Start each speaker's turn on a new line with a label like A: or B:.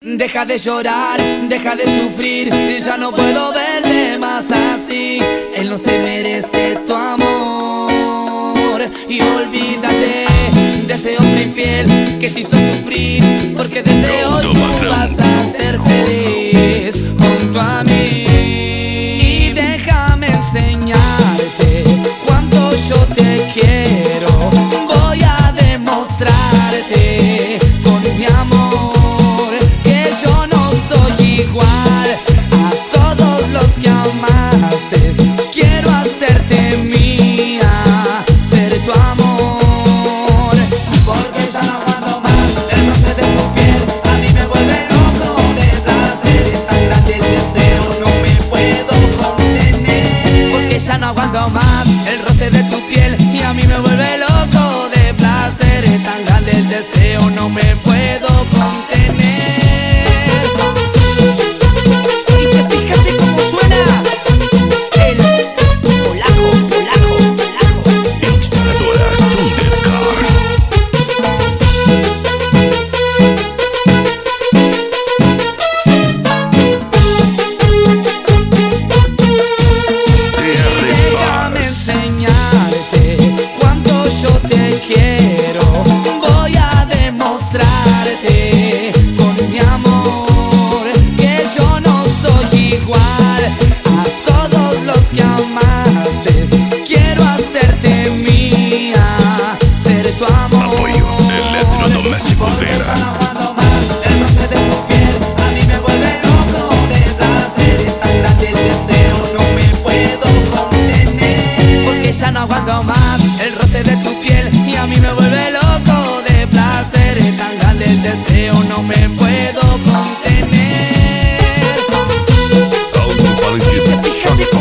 A: Deja de llorar, deja de sufrir, ya no puedo verte más así. Él no se merece tu amor y olvídate de ese hombre infiel que te hizo sufrir, porque desde hoy tú vas a ser feliz junto a mí. Y déjame enseñarte cuánto yo te quiero, voy a demostrarte con mi amor yo no soy igual a todos los que amaste. Quiero hacerte mía, ser tu amor, porque ya no aguanto más el roce de tu piel. A mí me vuelve loco de placer, es tan grande el deseo, no me puedo contener. Porque ya no aguanto más el roce de tu piel y a mí me vuelve loco de placer, es tan grande el deseo, no me puedo contener. Quiero, voy a demostrarte con mi amor que yo no soy igual a todos los que amaste. Quiero hacerte mía, ser tu amor.
B: Apoyo Electrodoméstico Vera.
A: No aguanto más el roce de tu piel, a mí me vuelve loco de placer, es tan grande el deseo, no me puedo contener. Porque ya no aguanto más el roce de tu piel y a mí me vuelve loco de placer, es tan grande el deseo, no me puedo contener.
B: Algo para que